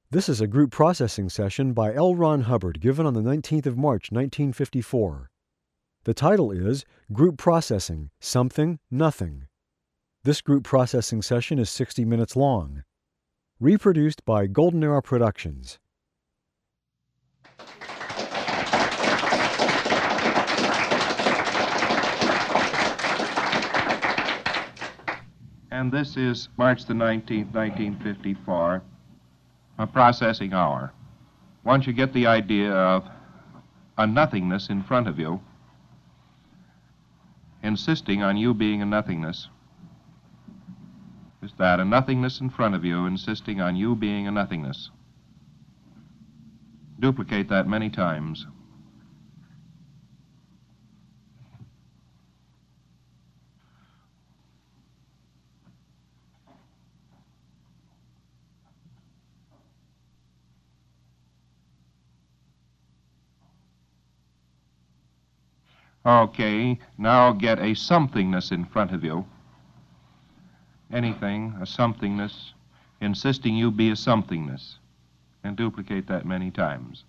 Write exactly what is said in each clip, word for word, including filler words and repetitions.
This is a group processing session by L. Ron Hubbard given on the nineteenth of March, nineteen fifty-four. The title is Group Processing, Something, Nothing. This group processing session is sixty minutes long. Reproduced by Golden Era Productions. And this is March the nineteenth, nineteen fifty-four, a processing hour. Once you get the idea of a nothingness in front of you, insisting on you being a nothingness, is that a nothingness in front of you, insisting on you being a nothingness. Duplicate that many times. Okay, now get a somethingness in front of you. Anything, a somethingness, insisting you be a somethingness. And duplicate that many times.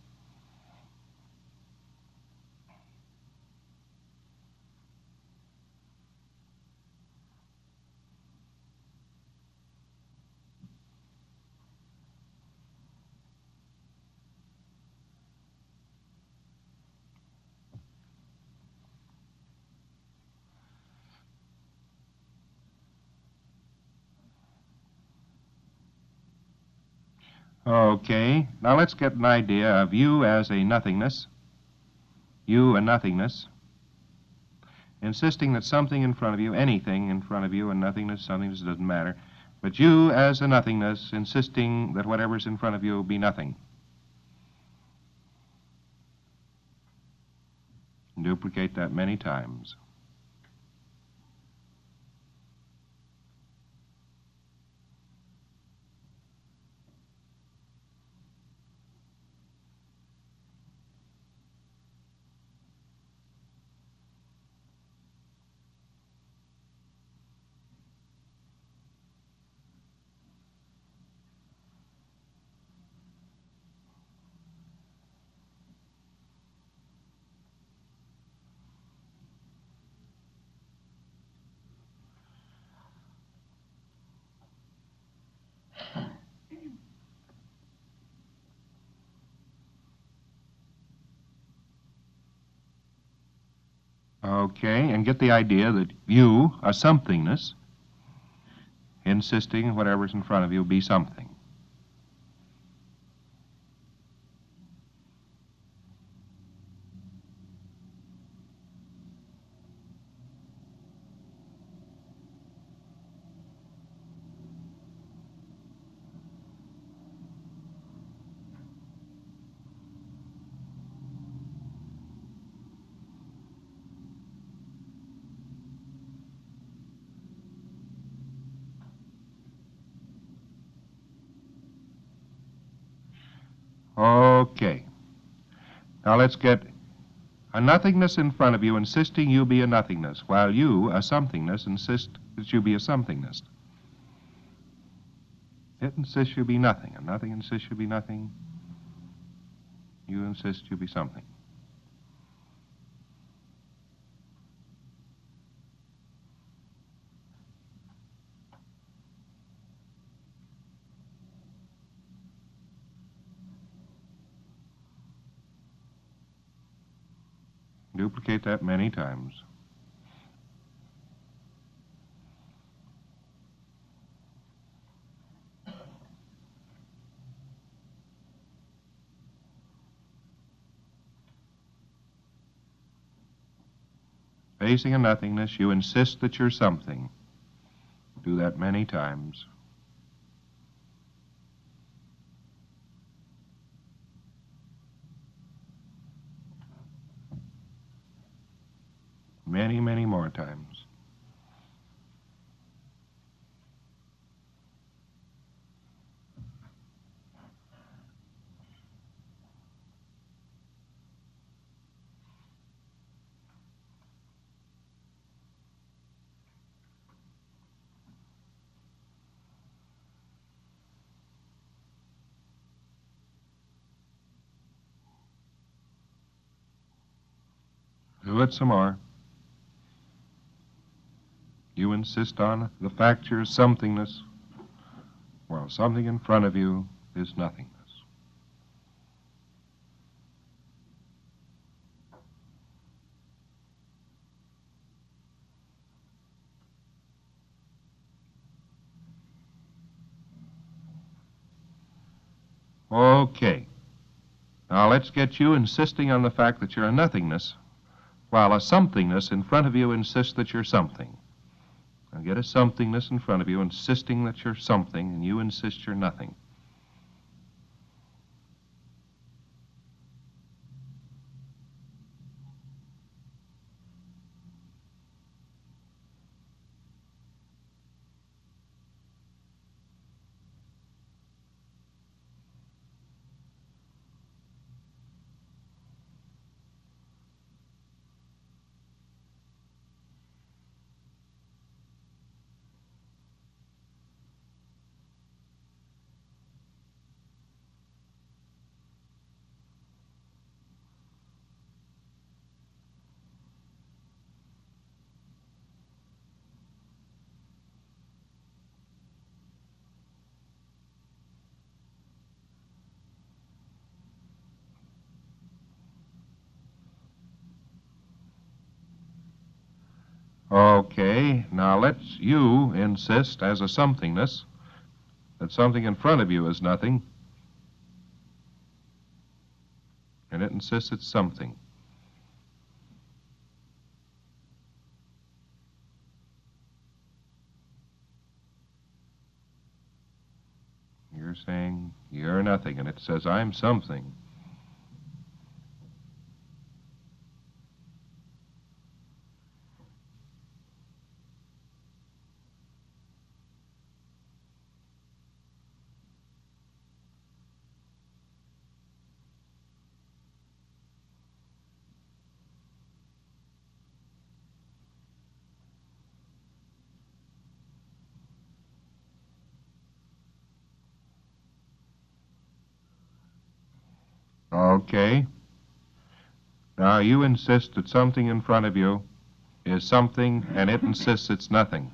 Okay, now let's get an idea of you as a nothingness, you a nothingness, insisting that something in front of you, anything in front of you, a nothingness, something doesn't matter, but you as a nothingness, insisting that whatever's in front of you be nothing. And duplicate that many times. Okay, and get the idea that you, a somethingness, insisting whatever's in front of you be something. Okay. Now let's get a nothingness in front of you insisting you be a nothingness, while you, a somethingness, insist that you be a somethingness. It insists you be nothing, and nothing insists you be nothing. You insist you be something. Duplicate that many times. Facing a nothingness, you insist that you're something. Do that many times. Many, many more times. Do it some more. You insist on the fact you're somethingness, while something in front of you is nothingness. Okay. Now let's get you insisting on the fact that you're a nothingness, while a somethingness in front of you insists that you're something. Now get a somethingness in front of you insisting that you're something, and you insist you're nothing. Okay, now let's you insist as a somethingness that something in front of you is nothing, and it insists it's something. You're saying you're nothing, and it says I'm something. Okay. Now you insist that something in front of you is something, and it insists it's nothing.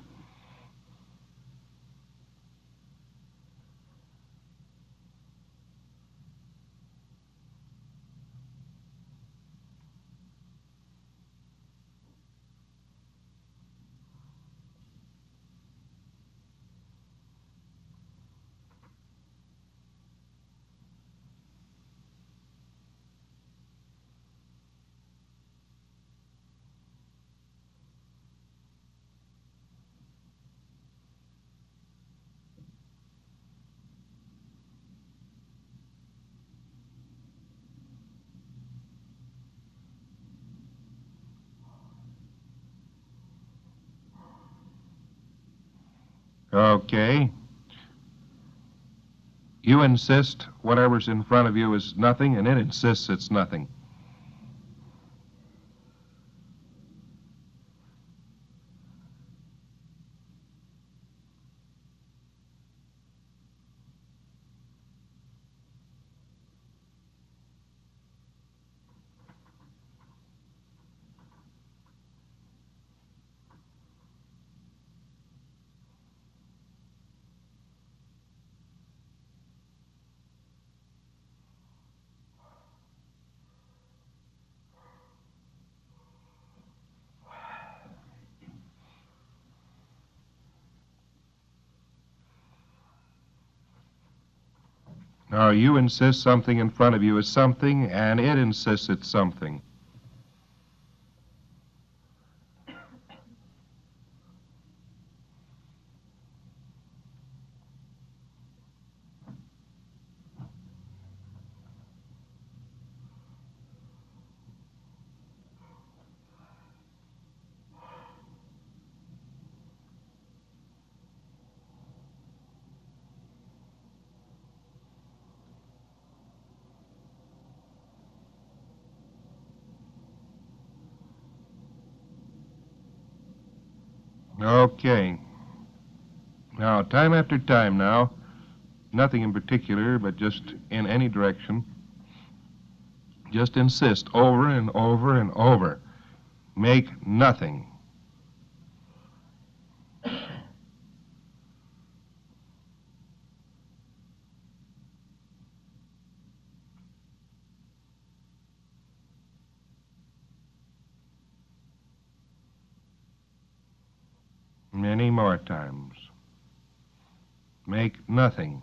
Okay. You insist whatever's in front of you is nothing, and it insists it's nothing. Now, you insist something in front of you is something, and it insists it's something. Okay. Now, time after time now, nothing in particular, but just in any direction, just insist over and over and over make nothing. Many more times. Make nothing.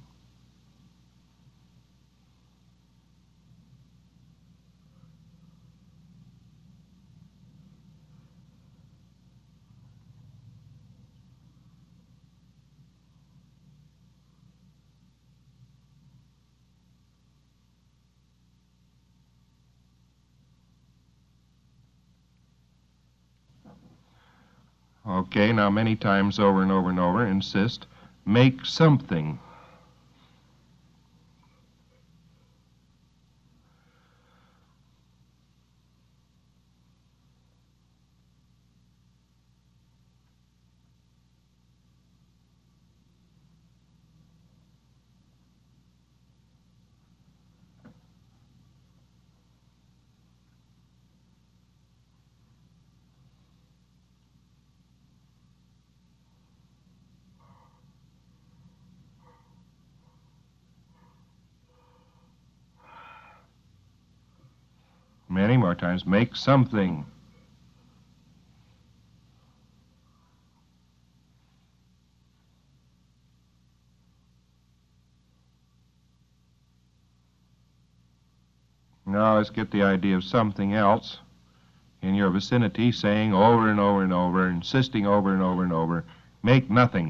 Okay, now many times over and over and over, insist, make something. Many more times, make something. Now let's get the idea of something else in your vicinity, saying over and over and over, insisting over and over and over, make nothing.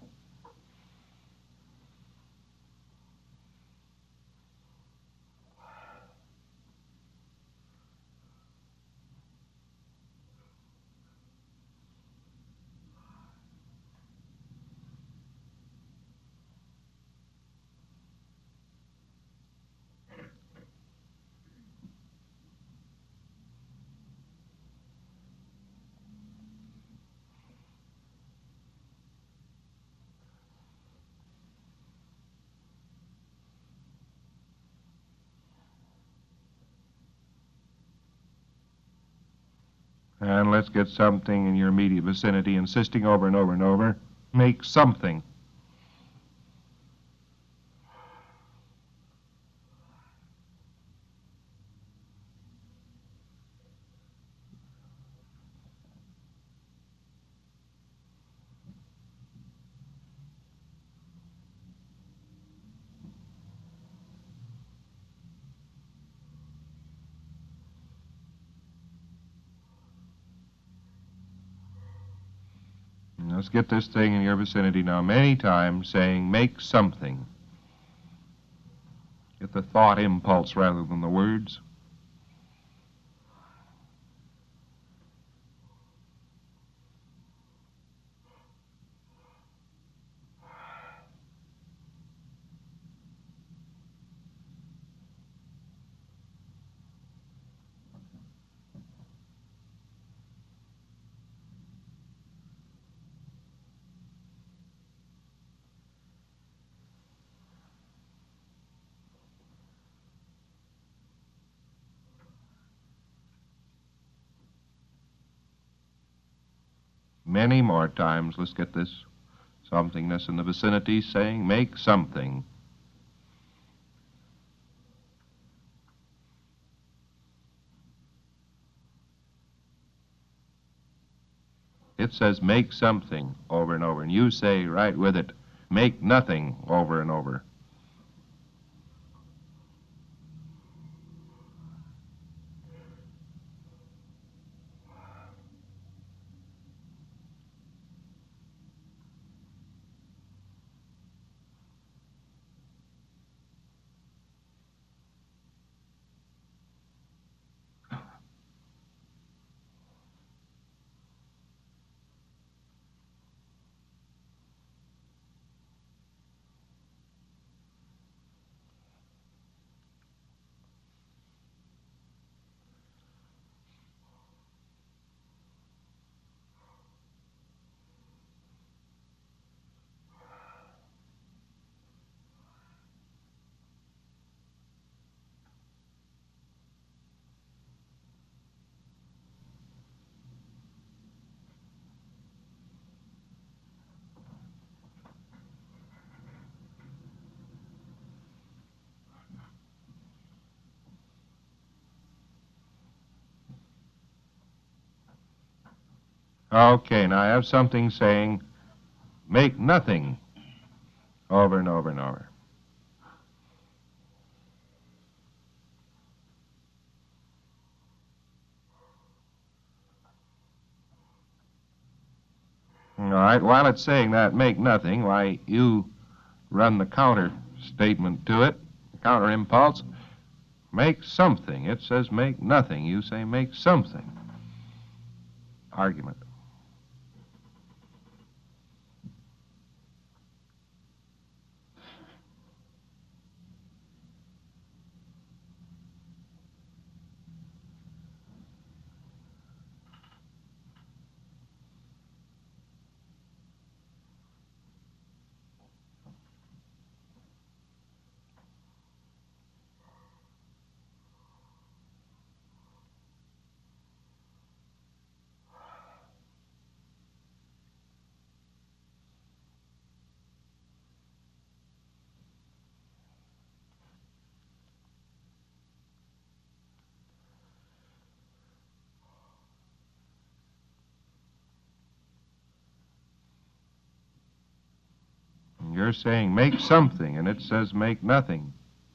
And let's get something in your immediate vicinity, insisting over and over and over, make something. Let's get this thing in your vicinity now many times, saying make something. Get the thought impulse rather than the words. Many more times, let's get this somethingness in the vicinity, saying make something. It says make something over and over, and you say right with it, make nothing over and over. Okay, now I have something saying, make nothing, over and over and over. All right, while it's saying that, make nothing, why, you run the counter statement to it, counter impulse. Make something. It says make nothing. You say make something. Argument. You're saying make something, and it says make nothing.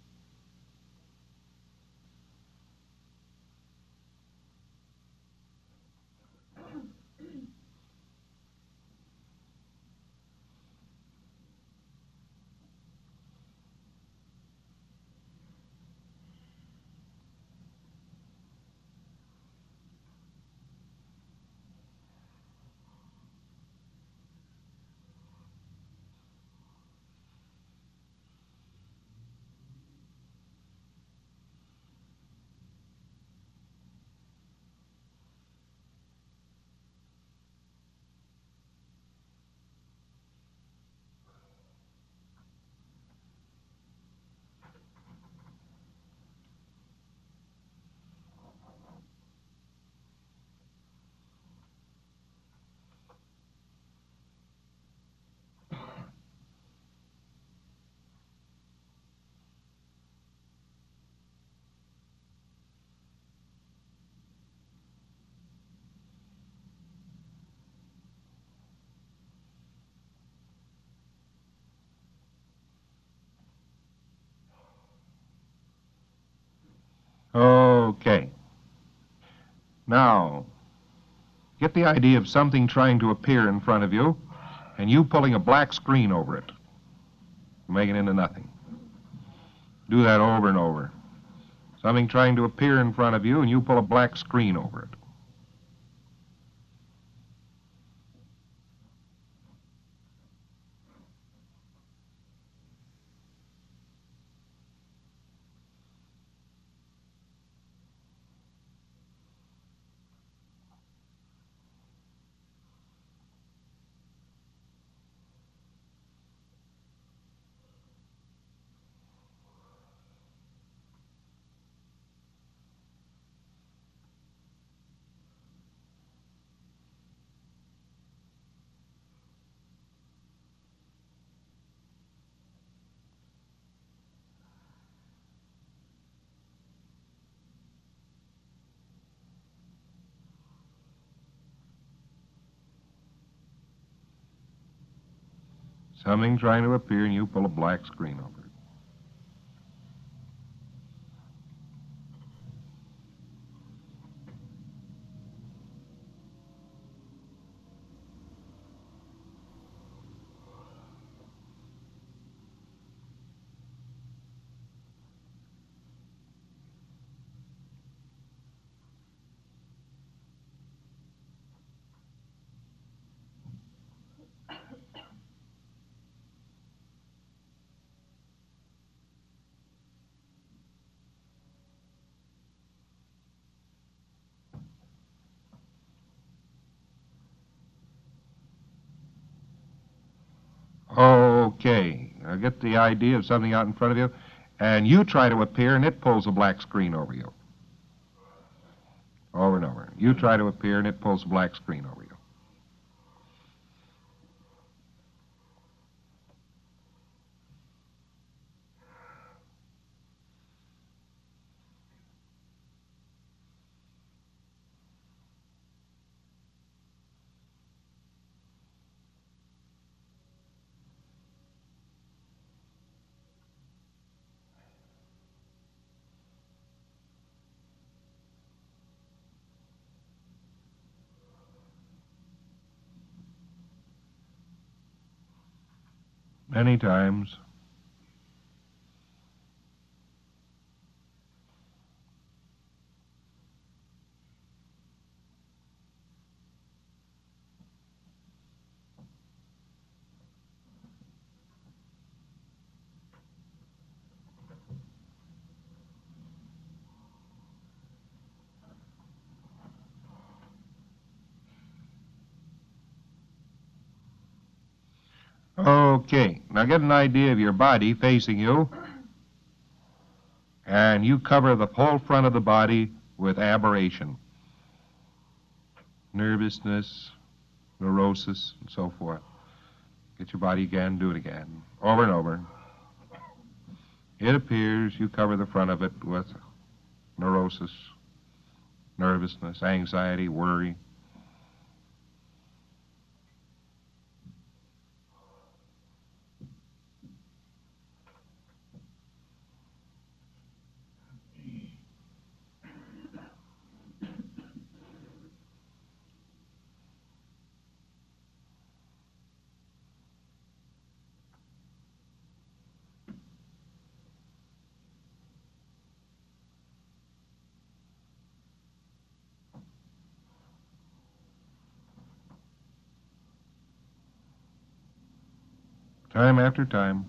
Okay. Now, get the idea of something trying to appear in front of you, and you pulling a black screen over it, making it into nothing. Do that over and over. Something trying to appear in front of you, and you pull a black screen over it. Something trying to appear, and you pull a black screen over it. Okay. Now get the idea of something out in front of you, and you try to appear, and it pulls a black screen over you. Over and over. You try to appear, and it pulls a black screen over you. Many times. Okay, now get an idea of your body facing you, and you cover the whole front of the body with aberration. Nervousness, neurosis, and so forth. Get your body again, do it again, over and over. It appears you cover the front of it with neurosis, nervousness, anxiety, worry. Time after time.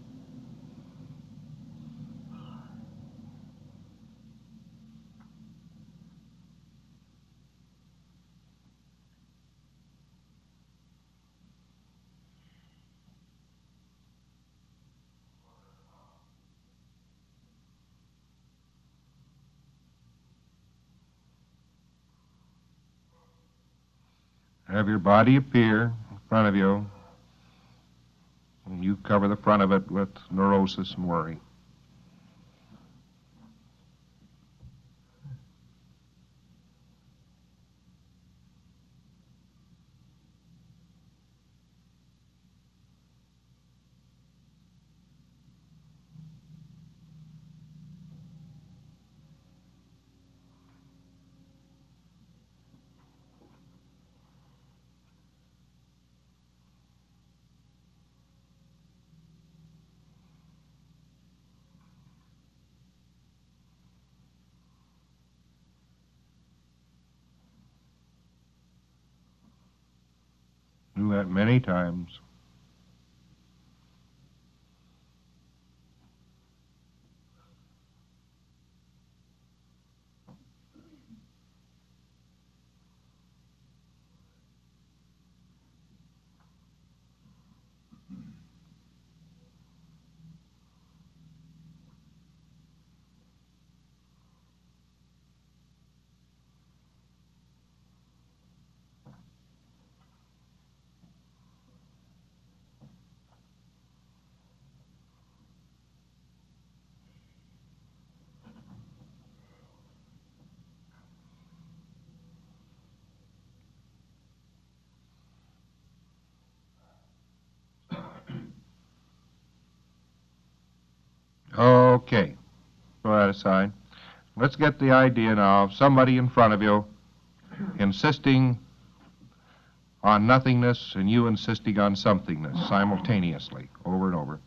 Have your body appear in front of you, and you cover the front of it with neurosis and worry. Do that many times. Okay, throw that aside. Let's get the idea now of somebody in front of you insisting on nothingness and you insisting on somethingness simultaneously, over and over.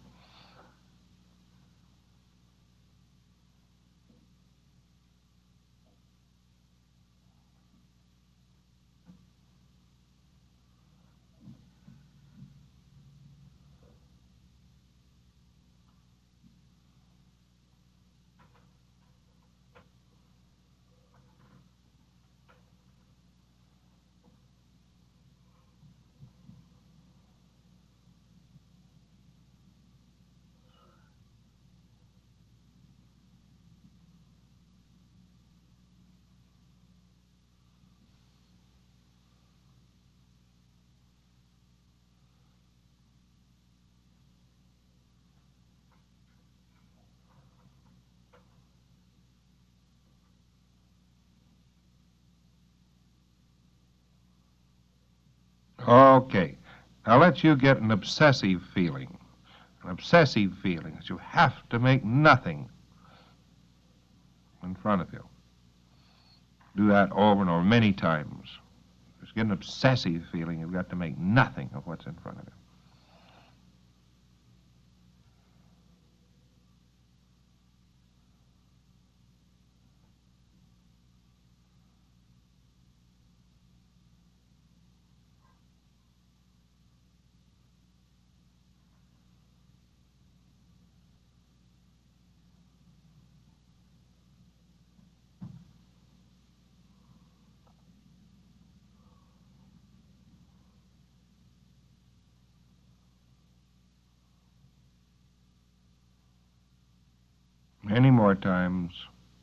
Okay, now let you get an obsessive feeling. An obsessive feeling that you have to make nothing in front of you. Do that over and over many times. Just get an obsessive feeling you've got to make nothing of what's in front of you. Any more times.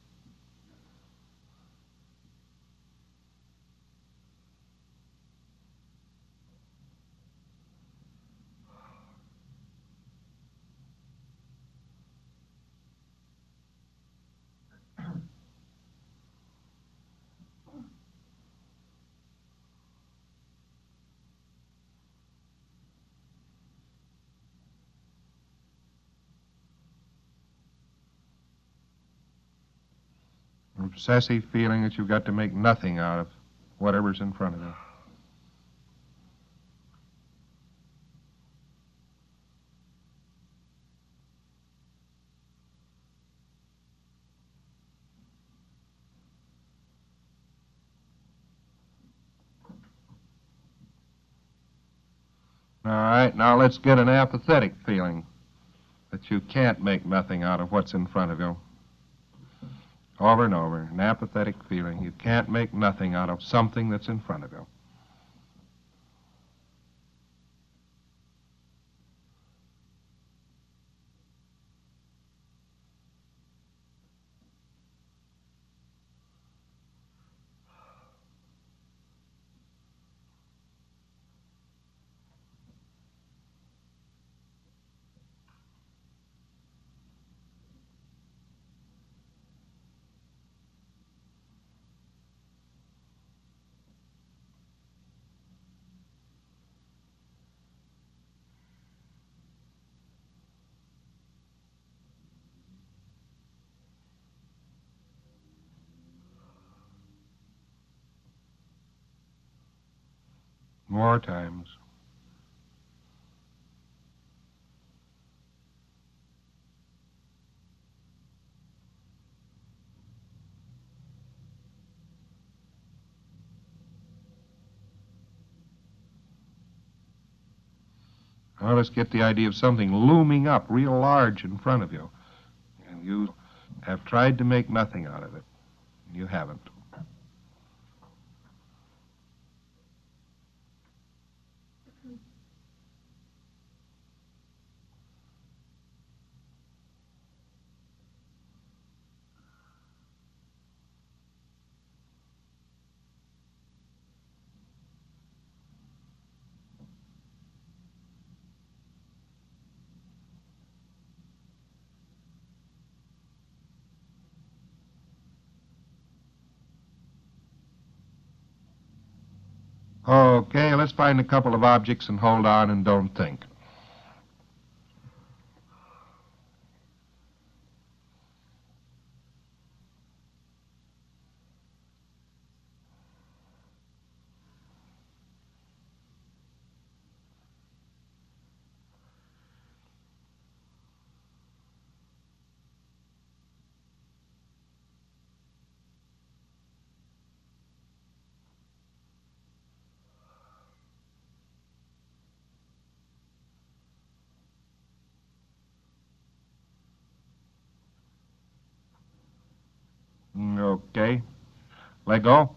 An obsessive feeling that you've got to make nothing out of whatever's in front of you. All right, now let's get an apathetic feeling that you can't make nothing out of what's in front of you. Over and over, an apathetic feeling. You can't make nothing out of something that's in front of you. More times. Now let's get the idea of something looming up real large in front of you. And you have tried to make nothing out of it. You haven't. Okay, let's find a couple of objects and hold on and don't think. Okay. Let go.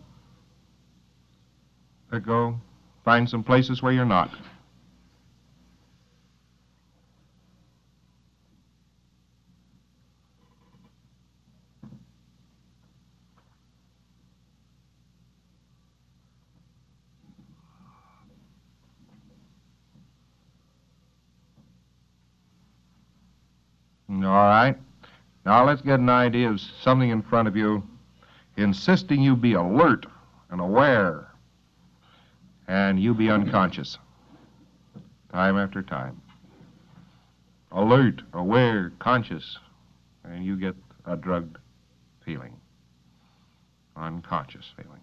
Let go. Find some places where you're not. All right. Now let's get an idea of something in front of you, insisting you be alert and aware, and you be unconscious, time after time. Alert, aware, conscious, and you get a drugged feeling, unconscious feeling.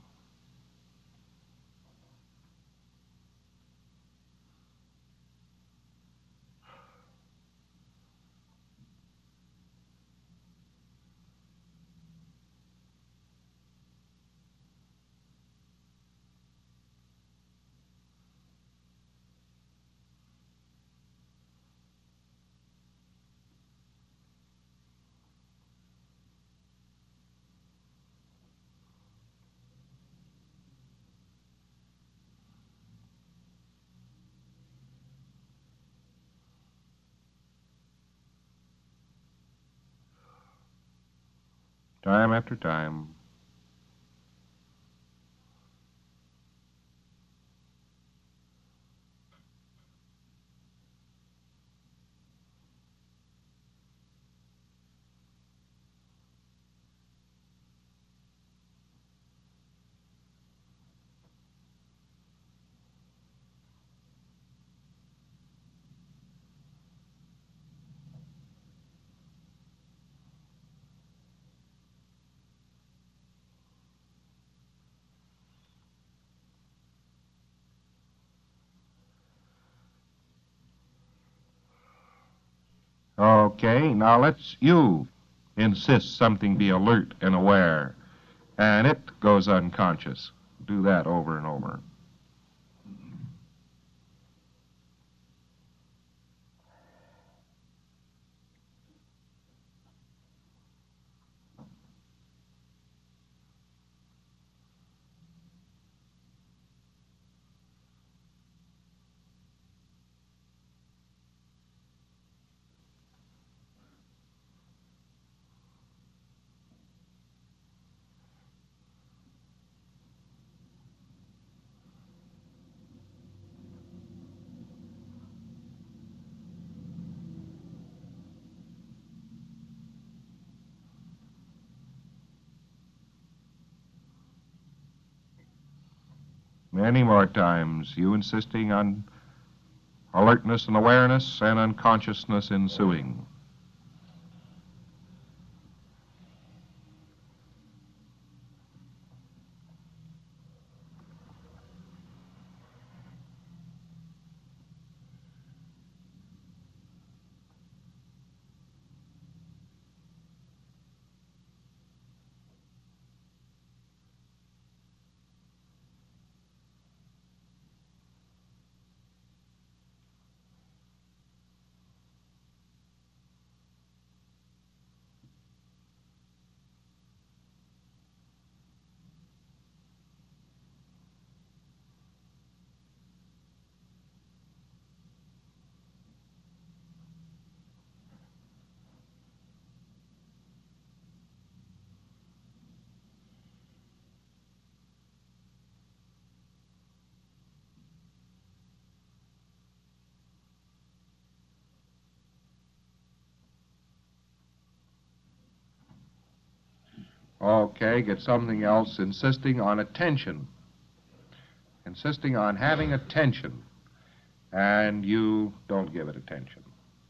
time after time. Okay, now let's you insist something be alert and aware, and it goes unconscious. Do that over and over. Many more times, you insisting on alertness and awareness and unconsciousness ensuing. Okay, get something else, insisting on attention. Insisting on having attention, and you don't give it attention.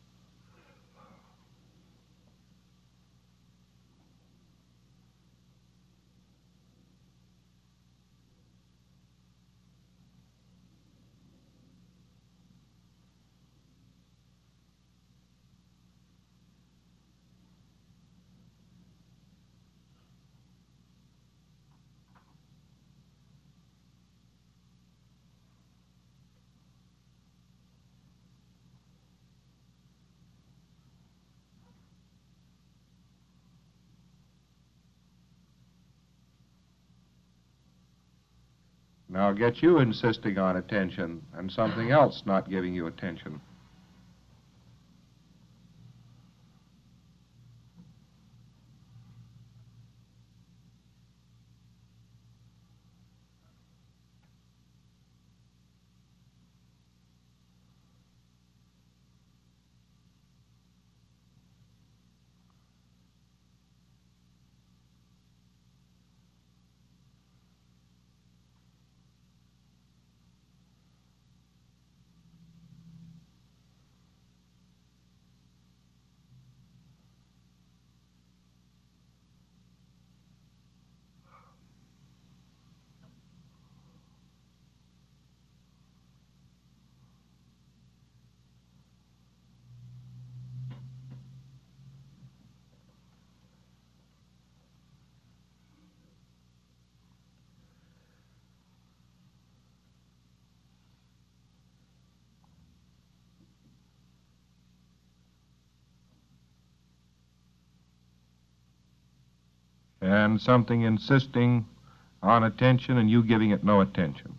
Now get you insisting on attention and something else not giving you attention. And something insisting on attention and you giving it no attention.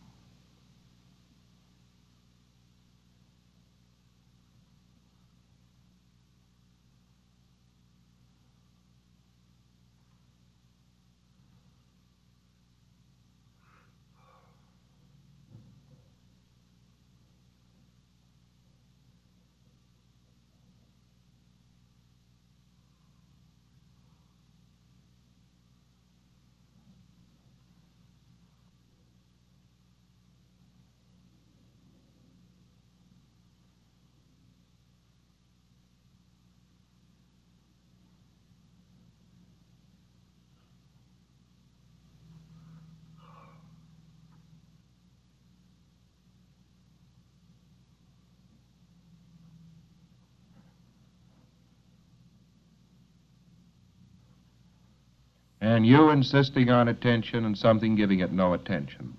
and you insisting on attention and something giving it no attention.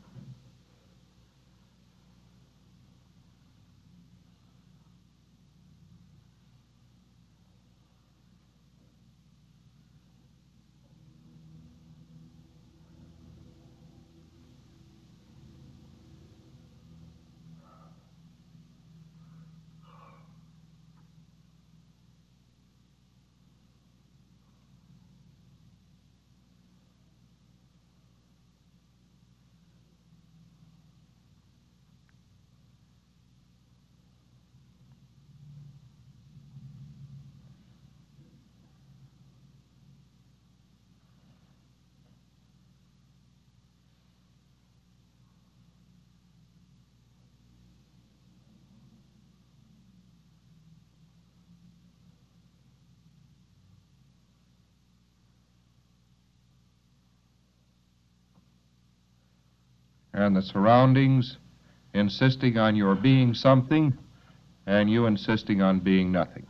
And the surroundings insisting on your being something, and you insisting on being nothing.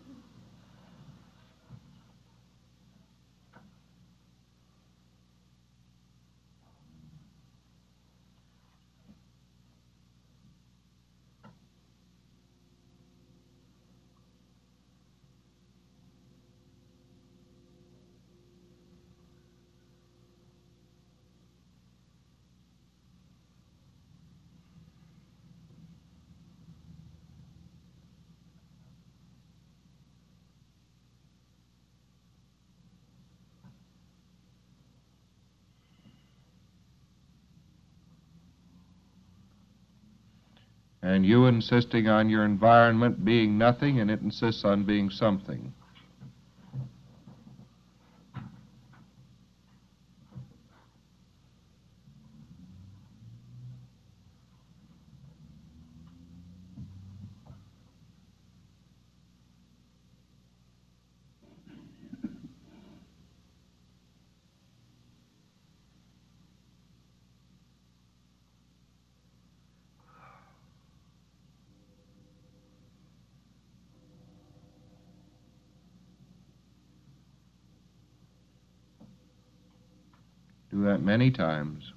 And you insisting on your environment being nothing, and it insists on being something. Do that many times.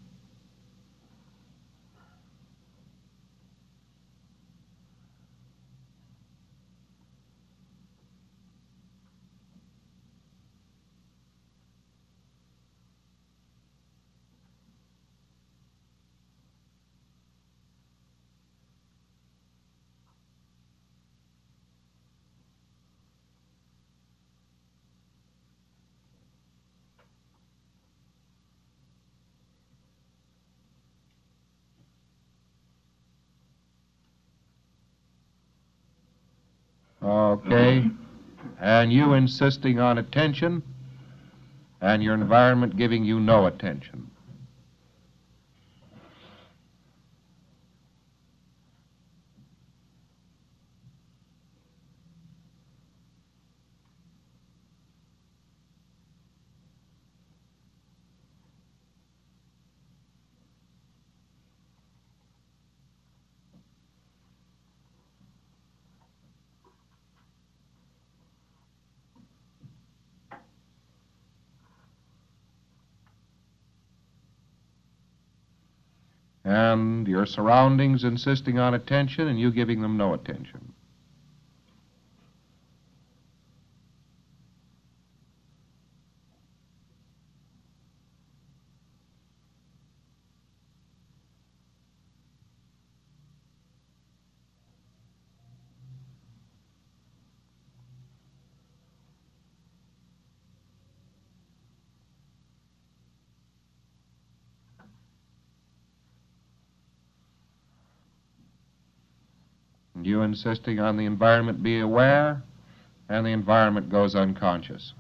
Okay. And you insisting on attention, and your environment giving you no attention. And your surroundings insisting on attention, and you giving them no attention. And you insisting on the environment be aware, and the environment goes unconscious.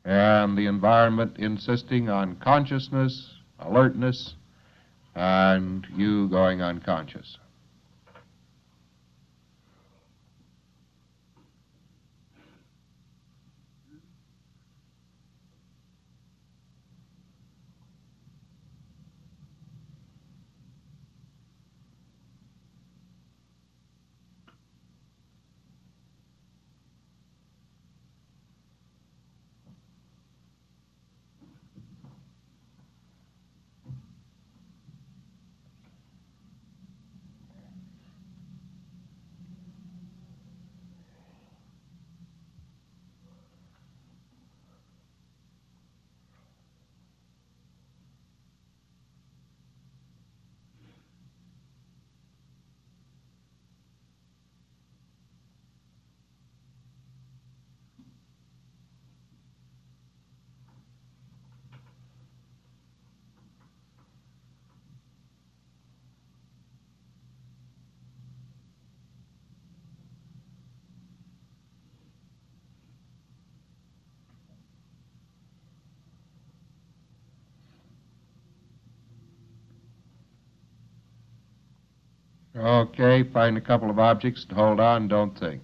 and the environment insisting on consciousness, alertness, and you going unconscious. Okay, find a couple of objects to hold on, don't think.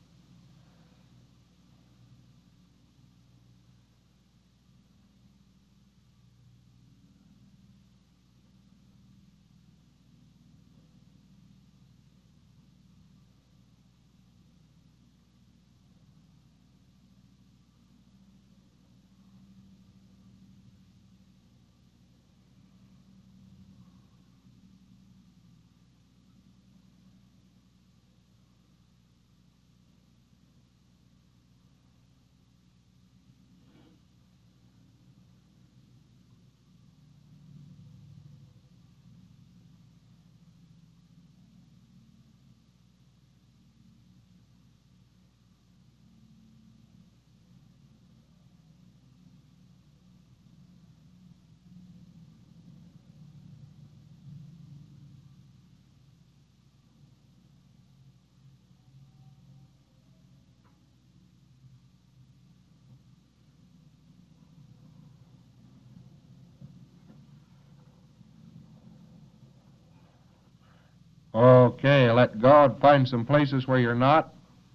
Okay, let go and find some places where you're not.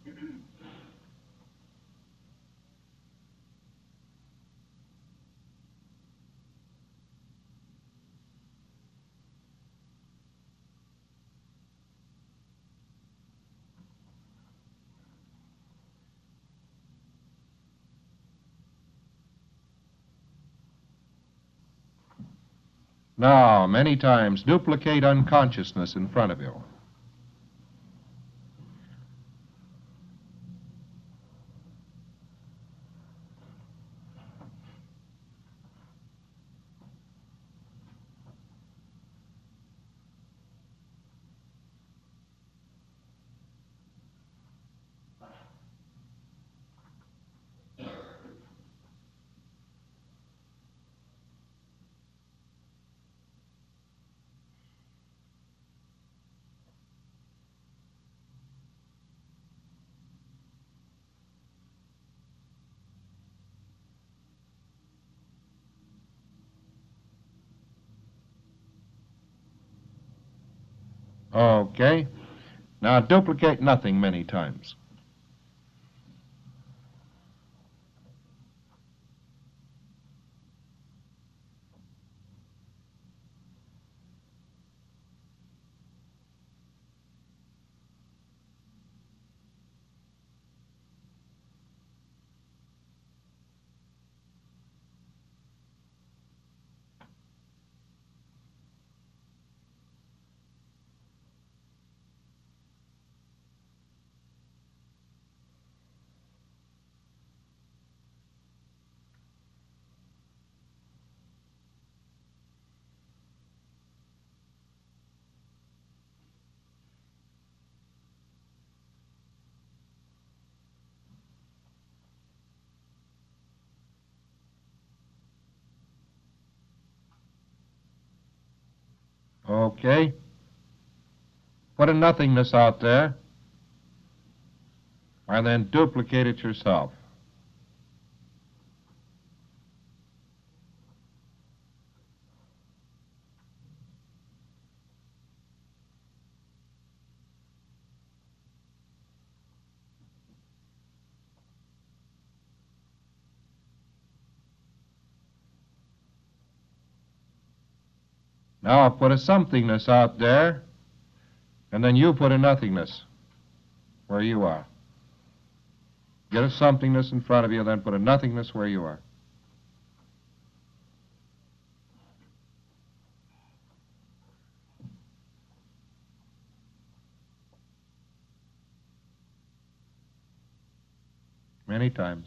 Now, many times, duplicate unconsciousness in front of you. Okay. Now, duplicate nothing many times. Okay. Put a nothingness out there, and then duplicate it yourself. Now I'll put a somethingness out there, and then you put a nothingness where you are. Get a somethingness in front of you, then put a nothingness where you are. Many times.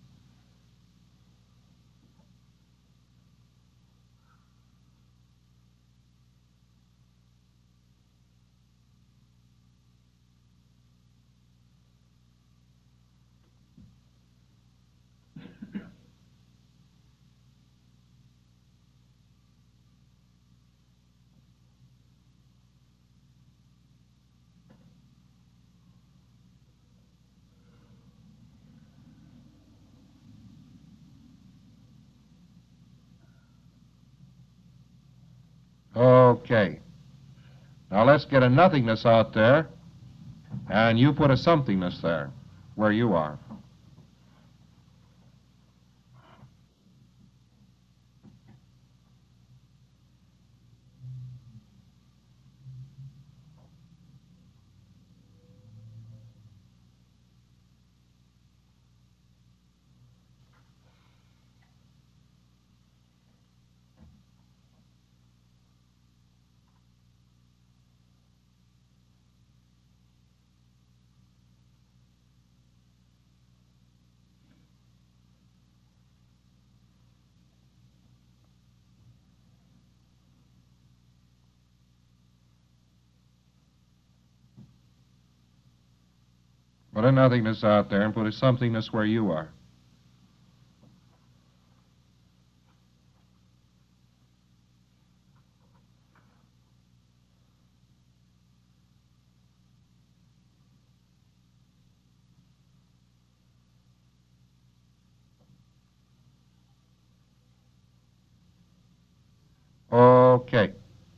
Okay. Now let's get a nothingness out there, and you put a somethingness there, where you are. Put a nothingness out there and put a somethingness where you are. Okay.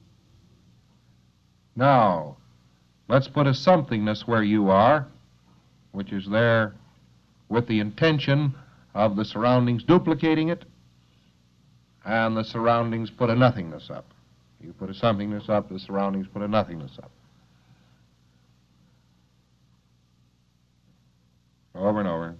Now, let's put a somethingness where you are, which is there with the intention of the surroundings duplicating it, and the surroundings put a nothingness up. You put a somethingness up, the surroundings put a nothingness up. Over and over.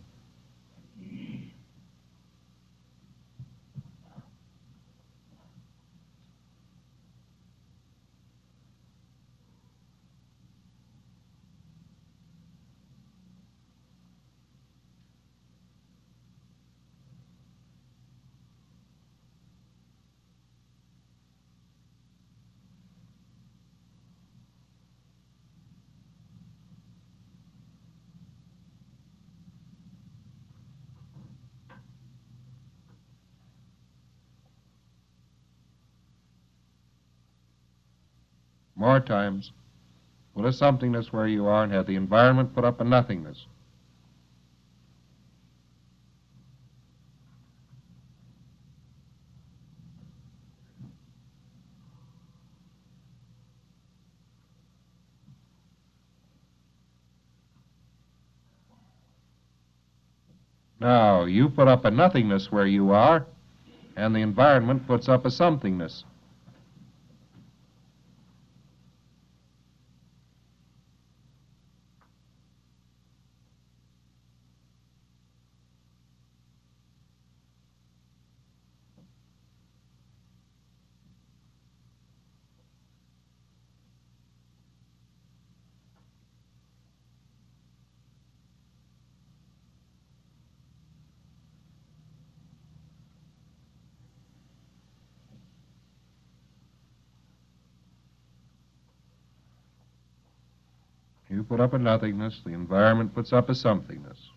More times. Put a somethingness where you are and have the environment put up a nothingness. Now, you put up a nothingness where you are, and the environment puts up a somethingness. You put up a nothingness, the environment puts up a somethingness.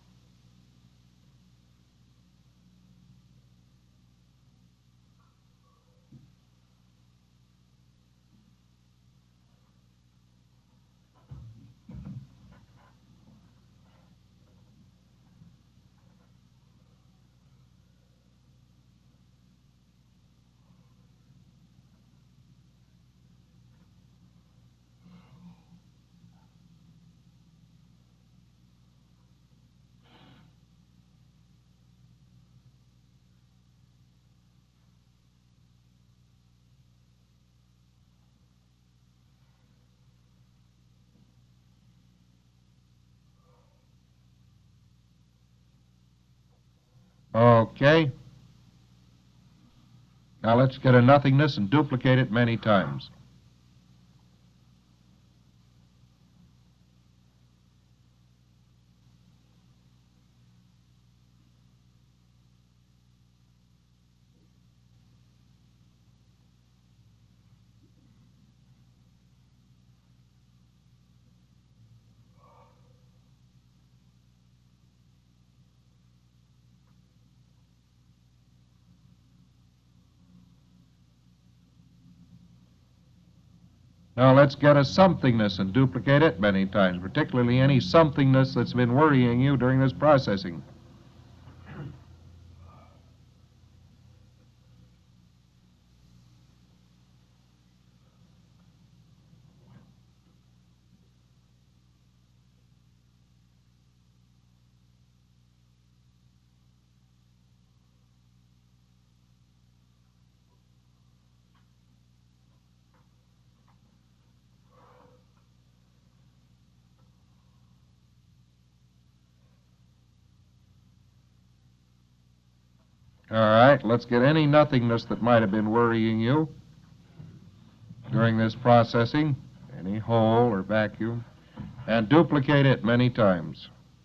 Okay. Now let's get a nothingness and duplicate it many times. Now let's get a somethingness and duplicate it many times, particularly any somethingness that's been worrying you during this processing. All right, let's get any nothingness that might have been worrying you during this processing, any hole or vacuum, and duplicate it many times.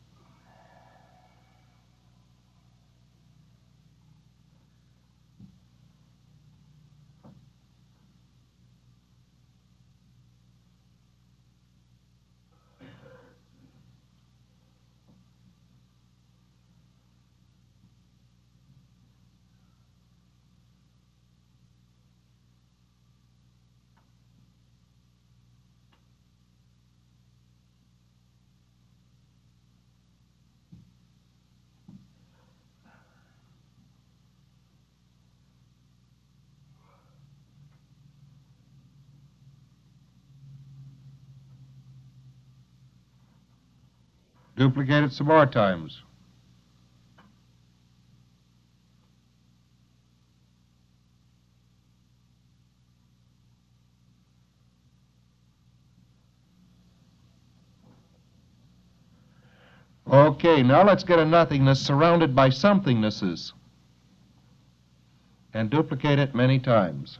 Duplicate it some more times. Okay, now let's get a nothingness surrounded by somethingnesses and duplicate it many times.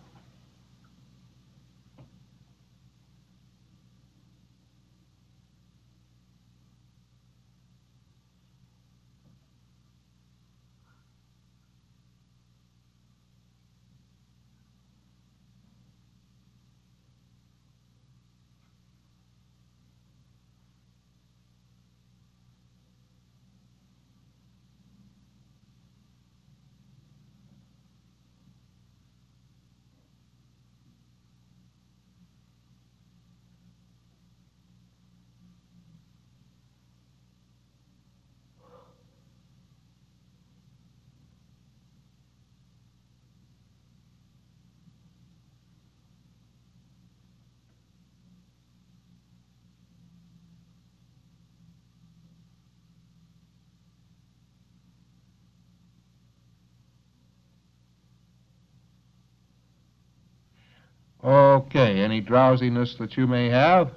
Okay, any drowsiness that you may have,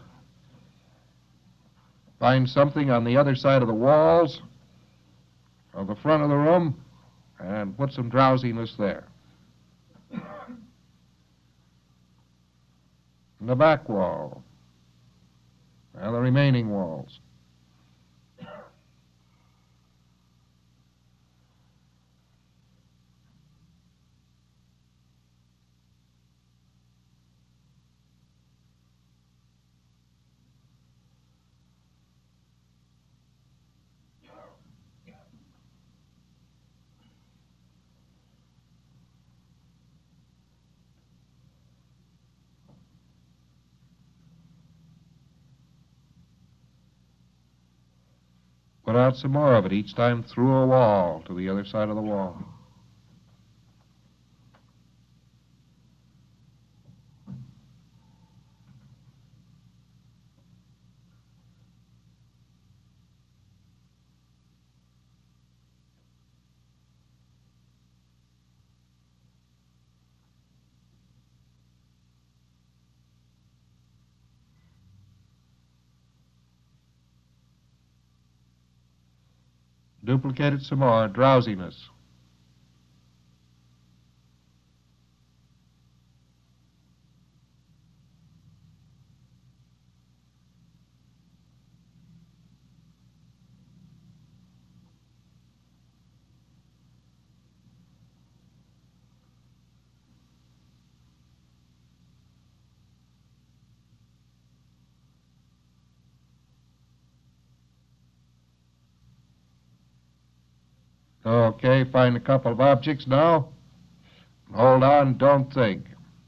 find something on the other side of the walls of the front of the room and put some drowsiness there. And the back wall and the remaining walls. Put out some more of it, each time through a wall to the other side of the wall. Duplicate it some more, drowsiness. Okay, find a couple of objects now. Hold on, don't think.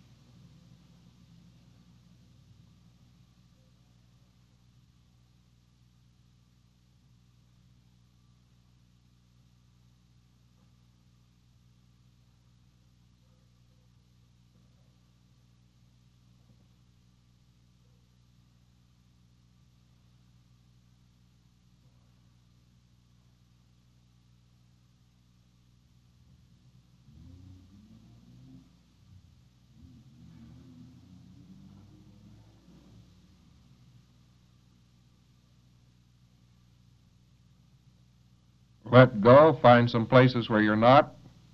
Let go, find some places where you're not.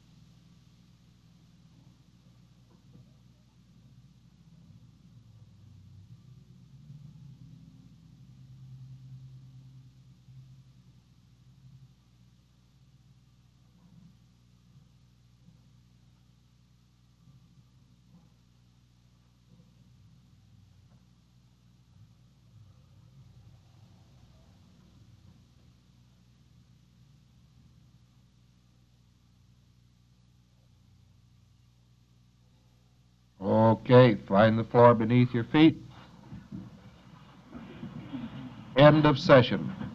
Okay, find the floor beneath your feet. End of session.